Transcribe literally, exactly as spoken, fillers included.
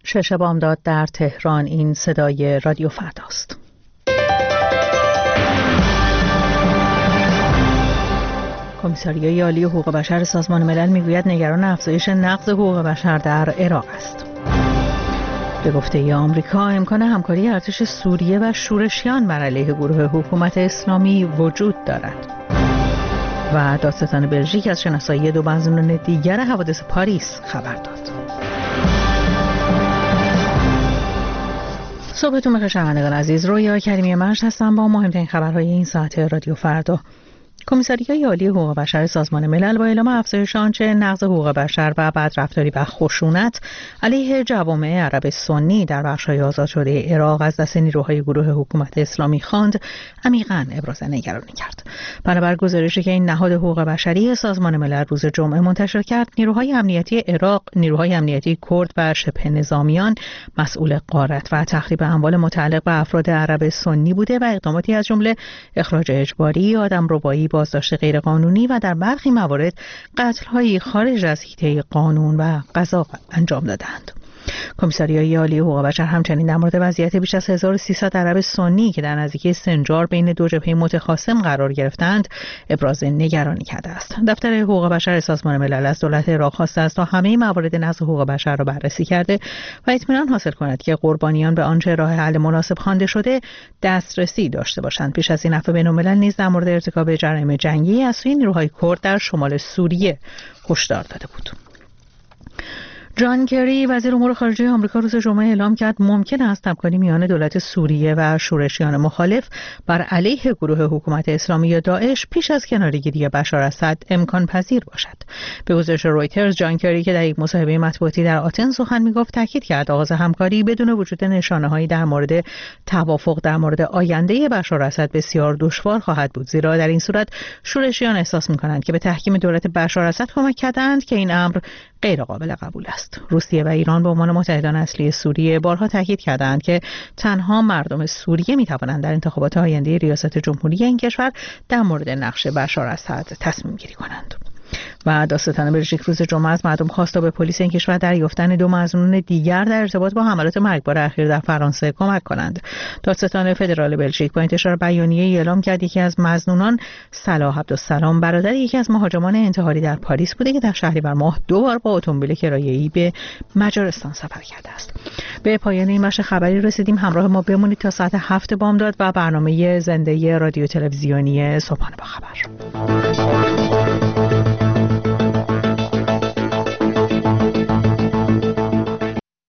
شش بامداد در تهران. این صدای رادیو فرداست. کمیساریای عالی حقوق بشر سازمان ملل میگوید نگران افزایش نقض حقوق بشر در عراق است. به گفته آمریکا امکان همکاری ارتش سوریه و شورشیان بر علیه گروه حکومت اسلامی وجود دارد. و دادستان بلژیک از شناسایی دو مظنون دیگر حوادث پاریس خبر داد. صبحتون بخیر شنوندگان عزیز، رویا کریمی مجد هستم با مهمترین خبرهای این ساعت رادیو فردا. کمیساریای عالی حقوق بشر سازمان ملل با اعلام افزایش آنچه نقض حقوق بشر و بدرفتاری و خشونت علیه جوامع عرب سنی در بخش‌های آزاد شده عراق از دست نیروهای گروه حکومت اسلامی خواند، عمیقاً ابراز نگرانی کرد. بنابر گزارشی که این نهاد حقوق بشری سازمان ملل روز جمعه منتشر کرد، نیروهای امنیتی عراق، نیروهای امنیتی کرد و شبه نظامیان مسئول غارت و تخریب اموال متعلق به افراد عرب سنی بوده و اقداماتی از جمله اخراج اجباری، آدمربایی، بازداشت غیرقانونی و در برخی موارد قتل‌های خارج از حیطه قانون و قضا انجام دادند. کمیساریای عالی حقوق بشر همچنین در مورد وضعیت بیش از هزار و سیصد عرب سنی که در نزدیکی سنجار بین دو جبهه متخاصم قرار گرفتند ابراز نگرانی کرده است. دفتر حقوق بشر سازمان ملل از دولت عراق خواسته است تا همه موارد نقض حقوق بشر را بررسی کرده و اطمینان حاصل کند که قربانیان به آنچه راه حل مناسب خوانده شده دسترسی داشته باشند. پیش از این عفو بین‌الملل نیز در مورد ارتکاب جرایم جنگی از سوی نیروهای کرد در شمال سوریه هشدار داده بود. جان کری وزیر امور خارجه آمریکا روز جمعه اعلام کرد ممکن است همکاری میان دولت سوریه و شورشیان مخالف بر علیه گروه حکومت اسلامی یا داعش پیش از کناره‌گیری بشار اسد امکان پذیر باشد. به گزارش رویترز، جان کری که در یک مصاحبه مطبوعاتی در آتن سخن میگفت تاکید کرد آغاز همکاری بدون وجود نشانه‌هایی در مورد توافق در مورد آینده بشار اسد بسیار دشوار خواهد بود، زیرا در این صورت شورشیان احساس می‌کنند که به تحکیم دولت بشار اسد کمک کردند که این امر غیر قابل قبول است. روسیه و ایران به عنوان متحدان اصلی سوریه بارها تاکید کردند که تنها مردم سوریه می توانند در انتخابات آینده ریاست جمهوری این کشور در مورد نقش بشار اسد تصمیم گیری کنند. و دادستان بلژیک روز جمعه از مردم خواست تا به پلیس این کشور در یافتن دو مظنون دیگر در ارتباط با حملات مرگبار اخیر در فرانسه کمک کنند. دادستان فدرال بلژیک با انتشار بیانیه‌ای اعلام کرد یکی از مظنونان صلاح عبدالسلام برادر یکی از مهاجمان انتحاری در پاریس بوده که در شهریور ماه دو بار با اتومبیل کرایه‌ای به مجارستان سفر کرده است. به پایان این بخش خبری رسیدیم. همراه ما بمونید تا ساعت هفت بامداد و برنامه زنده رادیو تلویزیونی صبحانه با خبر.